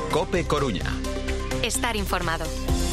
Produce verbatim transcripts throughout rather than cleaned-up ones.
COPE Coruña. Estar informado.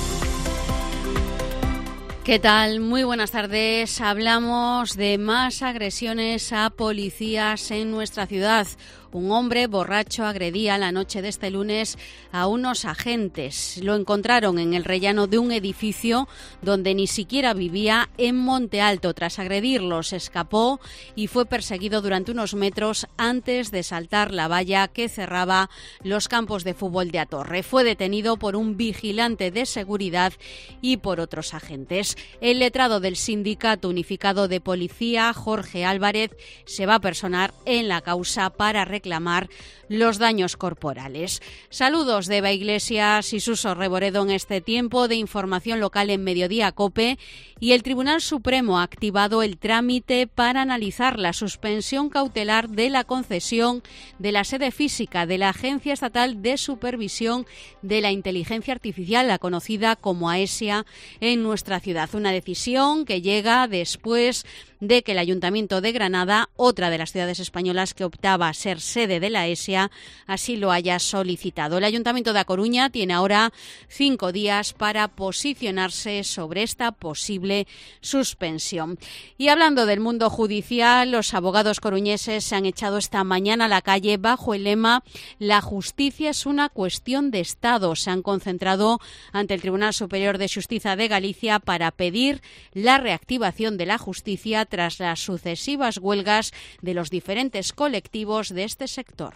¿Qué tal? Muy buenas tardes. Hablamos de más agresiones a policías en nuestra ciudad. Un hombre borracho agredía la noche de este lunes a unos agentes. Lo encontraron en el rellano de un edificio donde ni siquiera vivía, en Monte Alto. Tras agredirlos, escapó y fue perseguido durante unos metros antes de saltar la valla que cerraba los campos de fútbol de Atorre. Fue detenido por un vigilante de seguridad y por otros agentes. El letrado del Sindicato Unificado de Policía, Jorge Álvarez, se va a personar en la causa para reclamar los daños corporales. Saludos de Eva Iglesias y Suso Reboredo en este tiempo de información local en Mediodía COPE. Y el Tribunal Supremo ha activado el trámite para analizar la suspensión cautelar de la concesión de la sede física de la Agencia Estatal de Supervisión de la Inteligencia Artificial, la conocida como AESIA, en nuestra ciudad. Una decisión que llega después de que el Ayuntamiento de Granada, otra de las ciudades españolas que optaba a ser sede de la AESIA, así lo haya solicitado. El Ayuntamiento de A Coruña tiene ahora cinco días para posicionarse sobre esta posible suspensión. Y hablando del mundo judicial, los abogados coruñeses se han echado esta mañana a la calle bajo el lema "La justicia es una cuestión de Estado". Se han concentrado ante el Tribunal Superior de Xustiza de Galicia para pedir la reactivación de la justicia tras las sucesivas huelgas de los diferentes colectivos de este sector.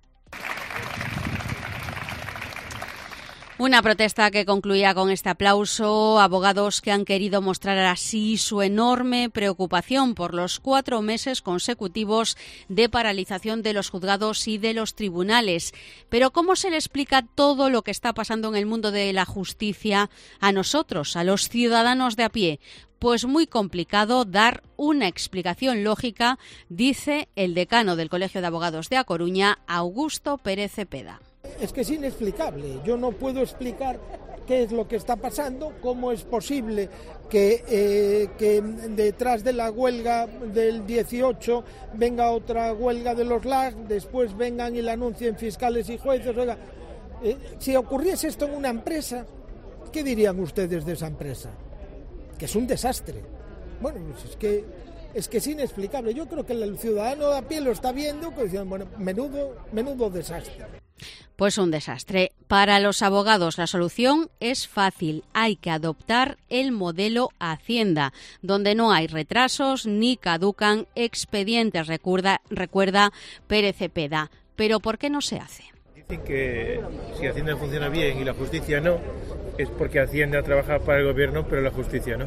Una protesta que concluía con este aplauso, abogados que han querido mostrar así su enorme preocupación por los cuatro meses consecutivos de paralización de los juzgados y de los tribunales. Pero ¿cómo se le explica todo lo que está pasando en el mundo de la justicia a nosotros, a los ciudadanos de a pie? Pues muy complicado dar una explicación lógica, dice el decano del Colegio de Abogados de A Coruña, Augusto Pérez Cepeda. Es que es inexplicable. Yo no puedo explicar qué es lo que está pasando, cómo es posible que, eh, que detrás de la huelga del dieciocho venga otra huelga de los L A G, después vengan y la anuncien fiscales y jueces. Oiga, eh, si ocurriese esto en una empresa, ¿qué dirían ustedes de esa empresa? Que es un desastre. Bueno, pues es que es que es inexplicable. Yo creo que el ciudadano de a pie lo está viendo, pues dicen, bueno, menudo, menudo desastre. Pues un desastre. Para los abogados la solución es fácil. Hay que adoptar el modelo Hacienda, donde no hay retrasos ni caducan expedientes, recuerda, recuerda Pérez Cepeda. Pero ¿por qué no se hace? Dicen que si Hacienda funciona bien y la justicia no, es porque Hacienda trabaja para el gobierno, pero la justicia no.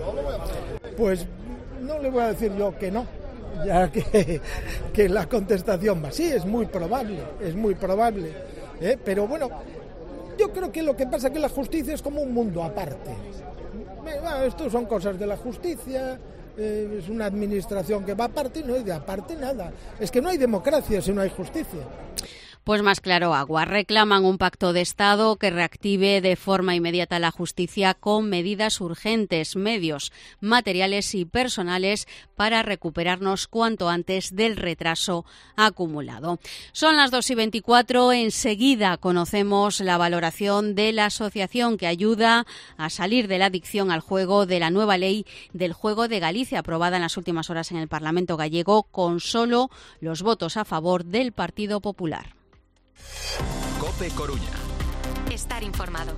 Pues no le voy a decir yo que no, ya que, que la contestación va. Sí, es muy probable, es muy probable. ¿eh? Pero bueno, yo creo que lo que pasa es que la justicia es como un mundo aparte. Bueno, esto son cosas de la justicia, eh, es una administración que va aparte y no hay de aparte nada. Es que no hay democracia si no hay justicia. Pues más claro agua. Reclaman un pacto de Estado que reactive de forma inmediata la justicia con medidas urgentes, medios, materiales y personales para recuperarnos cuanto antes del retraso acumulado. Son las dos y veinticuatro. Enseguida conocemos la valoración de la asociación que ayuda a salir de la adicción al juego de la nueva ley del juego de Galicia, aprobada en las últimas horas en el Parlamento gallego con solo los votos a favor del Partido Popular. COPE Coruña. Estar informado.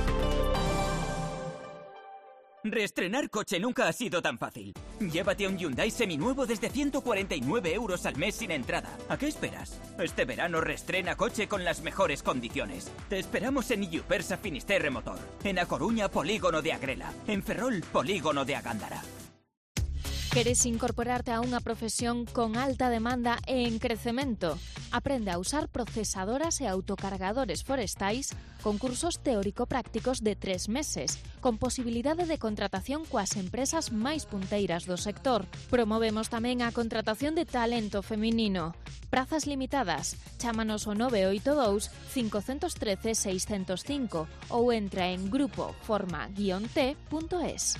Reestrenar coche nunca ha sido tan fácil. Llévate un Hyundai seminuevo desde ciento cuarenta y nueve euros al mes sin entrada. ¿A qué esperas? Este verano reestrena coche con las mejores condiciones. Te esperamos en Iupersa Finisterre Motor, en A Coruña, Polígono de Agrela, en Ferrol, Polígono de Agándara. Queres incorporarte a unha profesión con alta demanda e en crecemento? Aprende a usar procesadoras e autocargadores forestais con cursos teórico-prácticos de tres meses, con posibilidade de contratación coas empresas máis punteiras do sector. Promovemos tamén a contratación de talento feminino. Prazas limitadas. Chámanos ao nove oito dous, cinco un tres, seis cero cinco ou entra en grupo forma guion t punto es.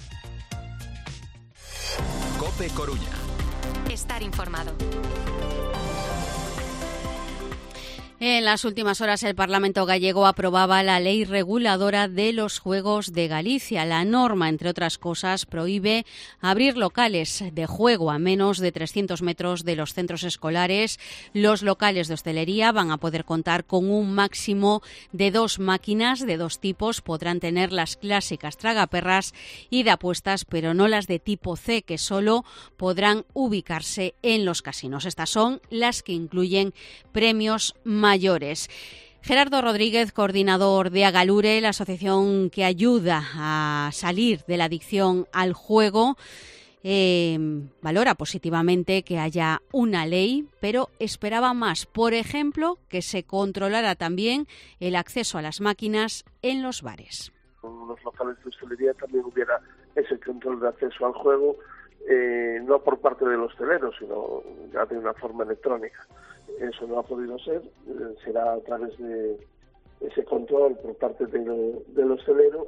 COPE Coruña. Estar informado. En las últimas horas el Parlamento gallego aprobaba la ley reguladora de los juegos de Galicia. La norma, entre otras cosas, prohíbe abrir locales de juego a menos de trescientos metros de los centros escolares. Los locales de hostelería van a poder contar con un máximo de dos máquinas de dos tipos. Podrán tener las clásicas tragaperras y de apuestas, pero no las de tipo C, que solo podrán ubicarse en los casinos. Estas son las que incluyen premios mayores. mayores. Gerardo Rodríguez, coordinador de Agalure, la asociación que ayuda a salir de la adicción al juego, eh, valora positivamente que haya una ley, pero esperaba más. Por ejemplo, que se controlara también el acceso a las máquinas en los bares. En los locales de hostelería también hubiera ese control de acceso al juego, eh, no por parte del hostelero, sino ya de una forma electrónica. Eso no ha podido ser, eh, será a través de ese control por parte de lo, del hostelero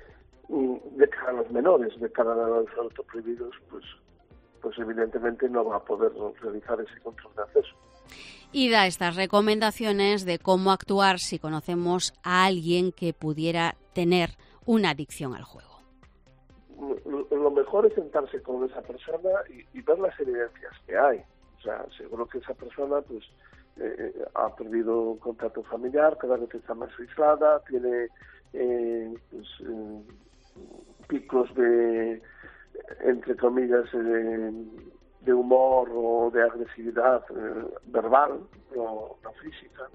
de cara a los menores, de cara a los autoprohibidos, pues, pues evidentemente no va a poder realizar ese control de acceso. Y da estas recomendaciones de cómo actuar si conocemos a alguien que pudiera tener una adicción al juego. Lo mejor es sentarse con esa persona y, y ver las evidencias que hay. O sea, seguro que esa persona pues eh, ha perdido contacto familiar, cada vez está más aislada, tiene eh, pues, eh, picos de, entre comillas, eh, de humor o de agresividad eh, verbal, no, no física.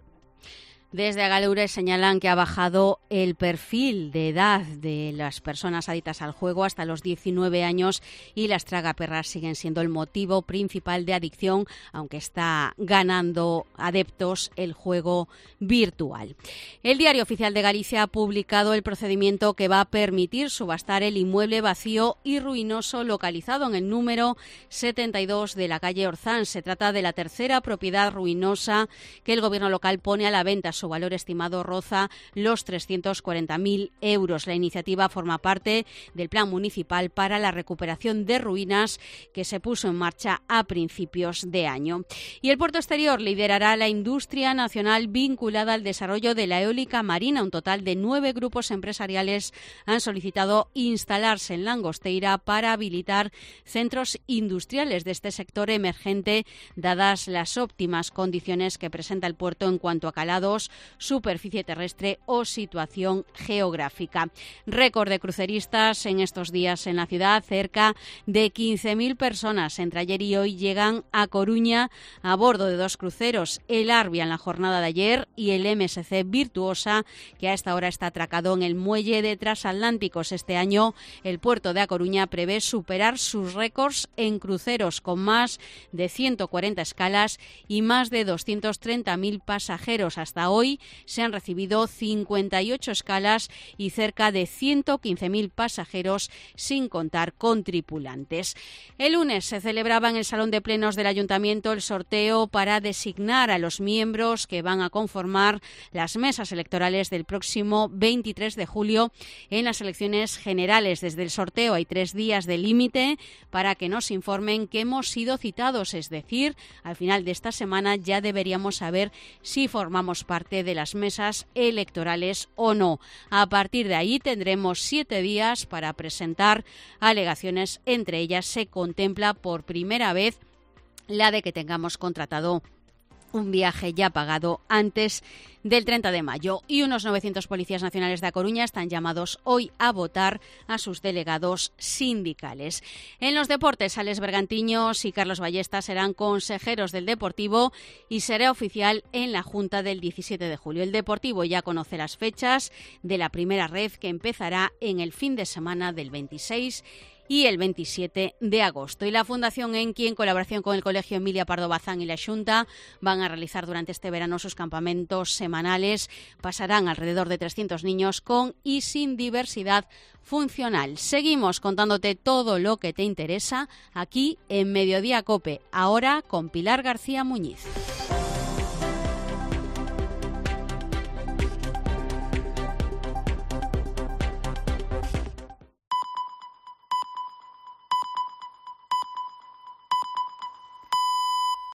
Desde Agalure señalan que ha bajado el perfil de edad de las personas adictas al juego hasta los diecinueve años y las tragaperras siguen siendo el motivo principal de adicción, aunque está ganando adeptos el juego virtual. El Diario Oficial de Galicia ha publicado el procedimiento que va a permitir subastar el inmueble vacío y ruinoso localizado en el número setenta y dos de la calle Orzán. Se trata de la tercera propiedad ruinosa que el gobierno local pone a la venta. Su valor estimado roza los trescientos cuarenta mil euros. La iniciativa forma parte del Plan Municipal para la Recuperación de Ruinas que se puso en marcha a principios de año. Y el puerto exterior liderará la industria nacional vinculada al desarrollo de la eólica marina. Un total de nueve grupos empresariales han solicitado instalarse en Langosteira para habilitar centros industriales de este sector emergente, dadas las óptimas condiciones que presenta el puerto en cuanto a calados, superficie terrestre o situación geográfica. Récord de cruceristas en estos días en la ciudad. Cerca de quince mil personas entre ayer y hoy llegan a Coruña a bordo de dos cruceros, el Arbia en la jornada de ayer y el M S C Virtuosa, que a esta hora está atracado en el muelle de Transatlánticos. Este año el puerto de A Coruña prevé superar sus récords en cruceros con más de ciento cuarenta escalas y más de doscientos treinta mil pasajeros. Hasta hoy Hoy se han recibido cincuenta y ocho escalas y cerca de ciento quince mil pasajeros, sin contar con tripulantes. El lunes se celebraba en el Salón de Plenos del Ayuntamiento el sorteo para designar a los miembros que van a conformar las mesas electorales del próximo veintitrés de julio en las elecciones generales. Desde el sorteo hay tres días de límite para que nos informen que hemos sido citados, es decir, al final de esta semana ya deberíamos saber si formamos parte de las mesas electorales o no. A partir de ahí tendremos siete días para presentar alegaciones. Entre ellas se contempla por primera vez la de que tengamos contratado un viaje ya pagado antes del treinta de mayo. Y unos novecientos policías nacionales de A Coruña están llamados hoy a votar a sus delegados sindicales. En los deportes, Alex Bergantiños y Carlos Ballesta serán consejeros del Deportivo y será oficial en la Junta del diecisiete de julio. El Deportivo ya conoce las fechas de la primera red, que empezará en el fin de semana del veintiséis y el veintisiete de agosto. Y la Fundación Enki, en colaboración con el Colegio Emilia Pardo Bazán y la Xunta, van a realizar durante este verano sus campamentos semanales. Pasarán alrededor de trescientos niños con y sin diversidad funcional. Seguimos contándote todo lo que te interesa aquí en Mediodía Cope, ahora con Pilar García Muñiz.